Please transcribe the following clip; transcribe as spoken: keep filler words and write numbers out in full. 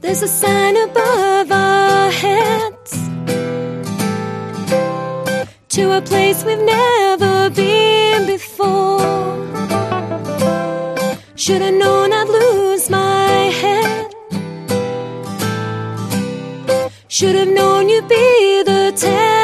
There's a sign above our heads to a place we've never been before. Should've known I'd lose my head. Should've known you'd be the test.